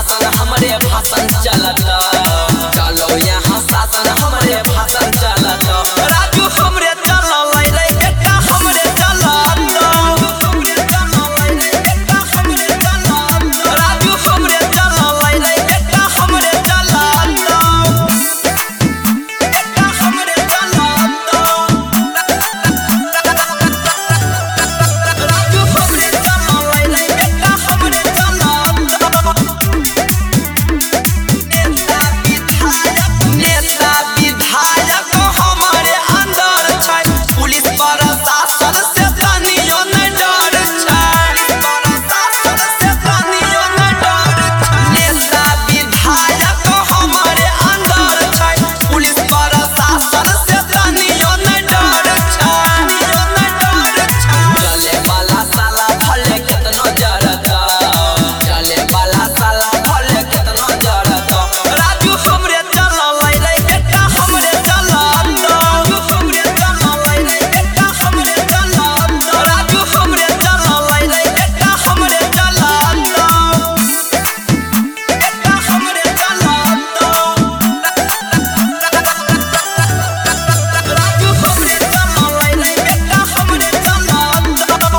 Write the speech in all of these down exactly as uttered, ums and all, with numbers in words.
शासन हमारे भाषण चलता, चलो यहाँ शासन हमारे भाषण चलता। राजू हमरे चला लाई रे बेटा हमरे चलता, राजू हमरे चला लाई रे बेटा हमरे चलता, बेटा हमरे चलता। राजू हमरे चला लाई रे बेटा हमरे चलता। नेता विधायक हमारे अंदर छै, पुलिस प्रशासन से तनियो नहीं डर छै, प्रशासन से तनियो नहीं डर छै। नेता विधायक हमारे अंदर छै, पुलिस प्रशासन से तनियो नहीं डर छै, नहीं डर छै। चले वाला साला भले केतनो जरता, चले वाला साला भले केतनो जरता। राजू हमरे चला लाई रे बेटा हमरे चलता, राजू हमरे चला लाई रे बेटा हमरे चलता, राजू हमरे चला लाई रे बेटा हमरे चलता, बेटा हमरे चलता। राजू हमरे चला लाई रे बेटा हमरे चलता।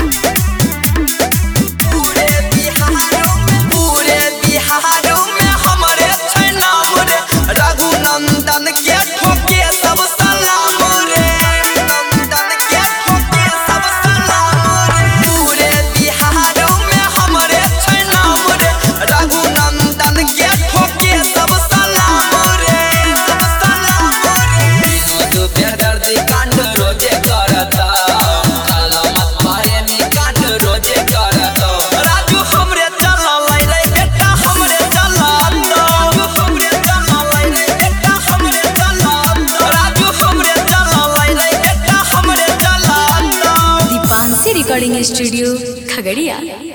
पूरे बिहार में पूरे बिहार में हमारे छै नाम रे, रघुनंदन के ठोके सब सलाम रे, नंदन के ठोके सब सलाम रे। पूरे बिहार में हमारे छै नाम रे, रघुनंदन के ठोके सब सलाम रे, सब सलाम रे। विनोद बेदर्दी कांड रोजे करता, चला मत मारे में कांड रोजे करता। राजू हमरे चला लाई रे बेटा हमरे चलता, राजू हमरे चला लाई रे बेटा हमरे चलता, राजू हमरे चला लाई रे बेटा हमरे चलता। Deepanshi recording studio Khagaria.